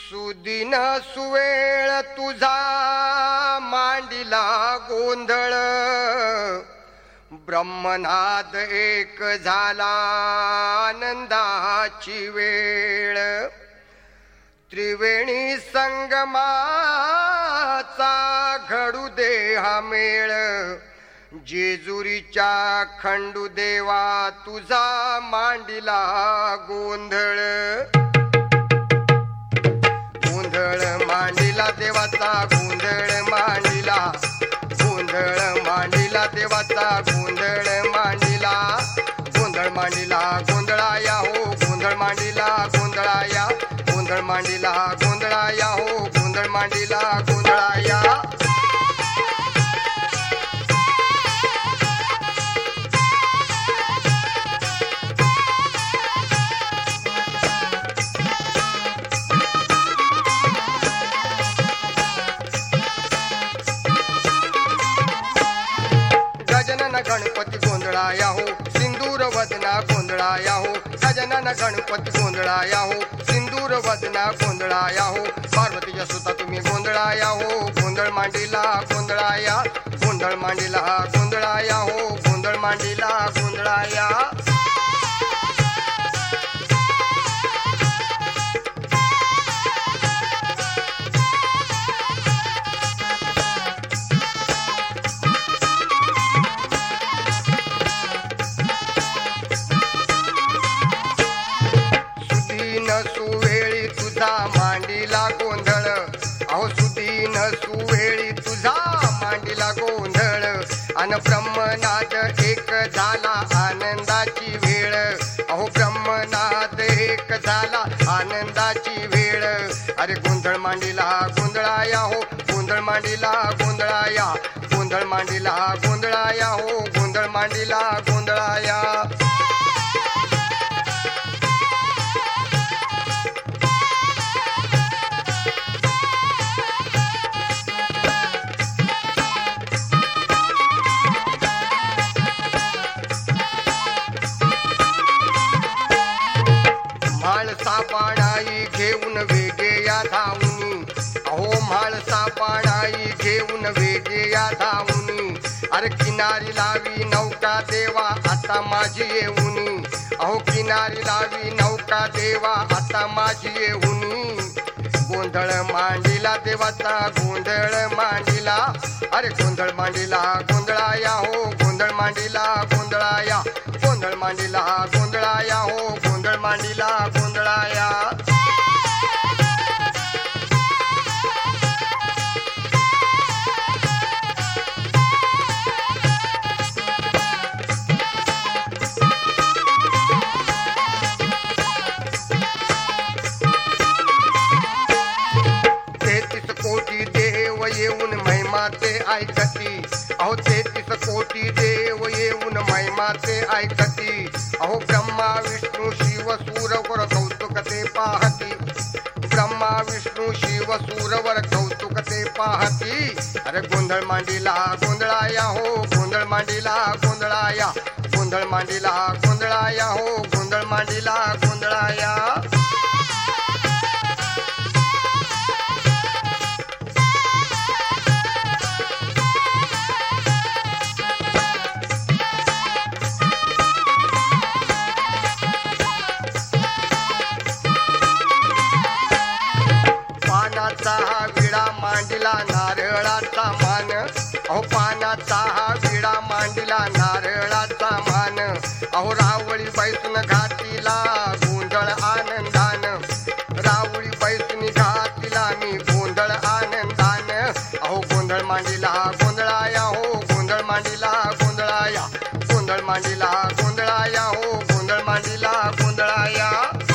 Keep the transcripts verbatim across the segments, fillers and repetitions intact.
सुदिन सुवेळ तुझा मांडिला गोंधळ, ब्रह्मनाद एक झाला आनंदाची वेळ. त्रिवेणी संगमाचा घडू दे हा मेळ, जेजुरीच्या खंडू देवा तुझा मांडिला गोंधळ. गोंधळ मांडिला देवाचा गोंधळ मांडिला, गोंधळ मांडिला देवाचा गोंधळ मांडिला. गोंधळ मांडिला गोंधळाया हो, गोंधळ मांडिला गोंधळाया, गोंधळ मांडिला गोंधळाया हो, गोंधळ मांडिला गोंधळाया. गजानन गणपती गोंधळाया हो, सिंदूर वदना गोंधळाया हो. गजानन गणपती गोंधळाया हो, सिंदूर वदना गोंधळाया हो. पार्वतीच्या सुता तुम्ही गोंधळाया हो, गोंधळ मांडिला गोंधळाया, गोंधळ मांडिला गोंधळाया हो, गोंधळ मांडिला गोंधळाया. सुवेळी तुझा मांडिला गोंधळ, अहो सुदीन सुवेळी तुझा मांडिला गोंधळ. अन ब्रह्मनाद एक झाला आनंदाची वेळ, अहो ब्रह्मनाद एक झाला आनंदाची वेळ. अरे गोंधळ मांडिला गोंधळाया हो, गोंधळ मांडिला गोंधळाया, गोंधळ मांडिला गोंधळाया हो, गोंधळ मांडिला गोंधळाया. म्हाळसा पाणाई घेऊन वेगे या धावुनी, अहो म्हाळसा पाणाई घेऊन वेगे या धावुनी. अरे किनारी लावी नौका देवा आता माझी येऊनी, अहो किनारी लावी नौका देवा आता माझी येऊनी. गोंधळ मांडिला देवाचा गोंधळ मांडिला, अरे गोंधळ मांडिला गोंधळाया हो, गोंधळ मांडिला गोंधळाया, गोंधळ मांडिला गोंधळाया हो, गोंधळ मांडिला गोंधळाया. तेहतीस कोटी देव येऊन महिमाचे ऐकती, अहो तेहतीस कोटी देव येऊन महिमाचे ऐकती. अहो ब्रह्मा विष्णू शिव सूरवर कौतुक ते पाहती, ब्रह्मा विष्णू शिव सूरवर कौतुक ते पाहती. अरे गोंधळ मांडिला गोंधळाया हो, गोंधळ मांडिला गोंधळाया, गोंधळ मांडिला गोंधळाया हो, गोंधळ मांडिला गोंधळाया. पानाचा हा विडा मांडिला नारळाचा मान, अहो पानाचा हा विडा मांडिला नारळाचा मान. अहो रावळी बैसून घातीला गोंधळ आनंदान, रावळी बैसून घातीला मी गोंधळ आनंदान. अहो गोंधळ मांडिला गोंधळाया हो, गोंधळ मांडिला गोंधळाया, गोंधळ मांडिला गोंधळाया हो, गोंधळ मांडिला गोंधळाया.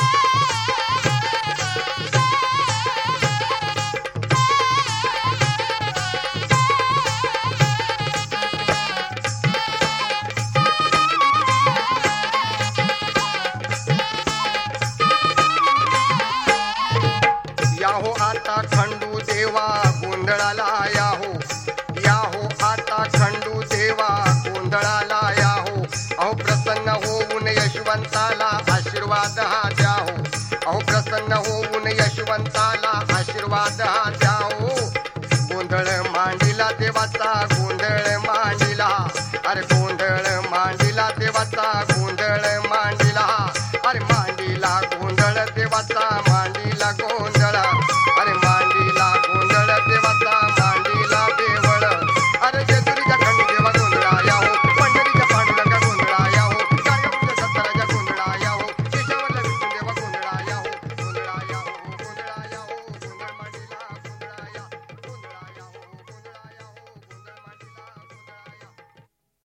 याहो आता खंडू देवा गोंधळाला याहो, याहो आता खंडू देवा गोंधळाला याहो. अहो प्रसन्न होऊन यशवंताला मांडीला ते